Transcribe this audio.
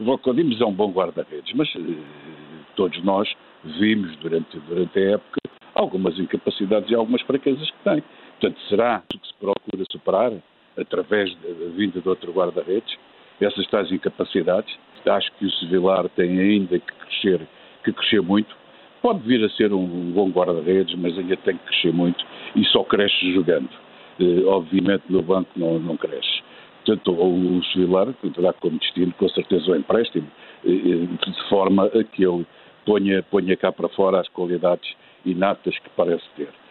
Vlaco Dimos é um bom guarda-redes, mas todos nós vimos durante a época algumas incapacidades e algumas fraquezas que tem. Portanto, será que se procura superar através da vinda de outro guarda-redes essas tais incapacidades? Acho que o Sevillar tem ainda que crescer muito. Pode vir a ser um bom guarda-redes, mas ainda tem que crescer muito e só cresce jogando. Obviamente no banco não cresce. Portanto, o Sevillar terá como destino, com certeza, o empréstimo, de forma a que ele ponha cá para fora as qualidades inatas que parece ter.